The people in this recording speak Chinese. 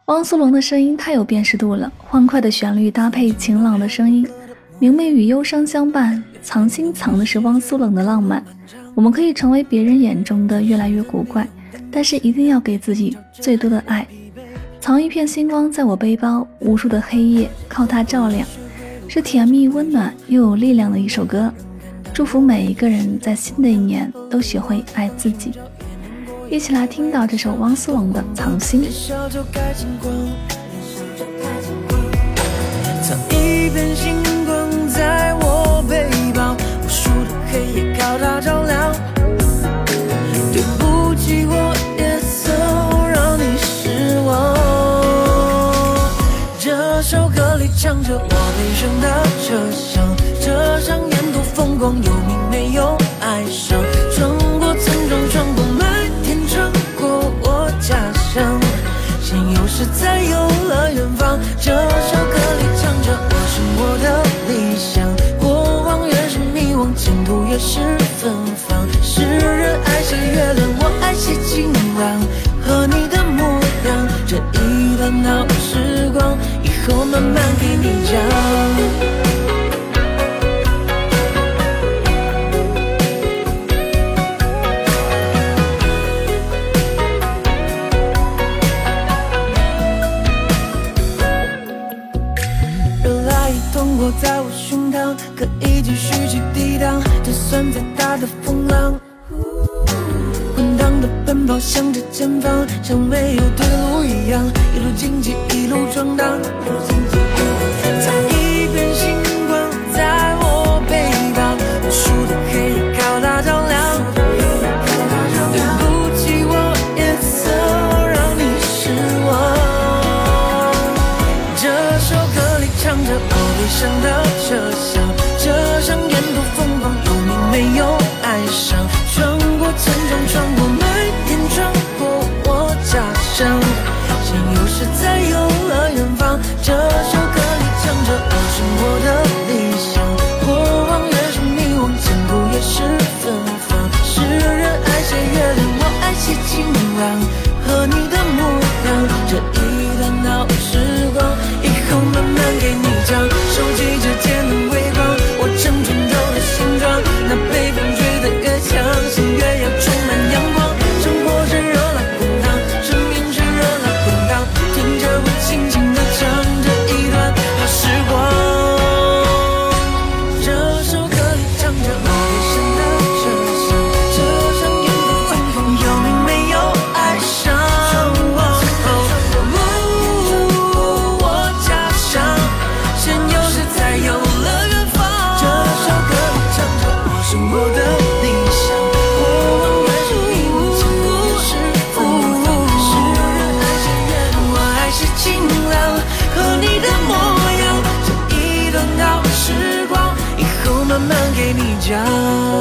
汪苏泷的声音太有辨识度了，欢快的旋律搭配晴朗的声音，明媚与忧伤相伴，藏心藏的是汪苏泷的浪漫。我们可以成为别人眼中的越来越古怪，但是一定要给自己最多的爱。藏一片星光在我背包，无数的黑夜靠它照亮，是甜蜜温暖又有力量的一首歌。祝福每一个人在新的一年都学会爱自己。一起来听到这首汪苏泷的藏心。 藏一片星光在我背包，无数的黑夜靠它照亮。对不起，我也曾让你失望。这首歌里唱着我悲伤的车厢，车上沿途风光有名没有哀伤，穿过村庄，穿过麦田，穿过我家乡，现有时才有了远方。这首歌里唱着我生活的理想，过往越是迷惘，前途越是芬芳。世人爱写月亮，我爱写晴朗，和你的模样，这一段好时光，以后慢慢给你讲。在我胸膛，可以继续去抵挡，就算再大的风浪。滚烫的奔跑，向着前方，像没有退路一样，一路荆棘，一路闯荡。藏一片星光在我背包，无数的黑夜靠它照亮。对不起，我也曾让你失望。这首歌里唱着悲伤的车厢，车上沿途风光有名没有哀伤，穿过村庄，穿过麦田，穿过我家乡，现有时才有了远方。这首歌里唱着我生活的理想，过往越是迷惘，前途越是芬芳。世人爱写月亮，我爱写晴朗，和你的模样，这一段好时光，以后慢慢给你讲。手机之间的微光，我成拳头的形状，那被风吹得越强，心越要充满阳光。生活是热辣滚烫，生命是热辣滚烫，听着我轻轻地唱这一段好时光。这首歌里唱着我悲伤的车厢，车上沿途风光有名没有哀伤。我家乡现有时才有了远方。这首歌里唱着我生活的理想，过往越是迷惘，前途越是芬芳。世人爱写月亮，我爱写晴朗，和你的模样，这一段好时光，以后慢慢给你讲。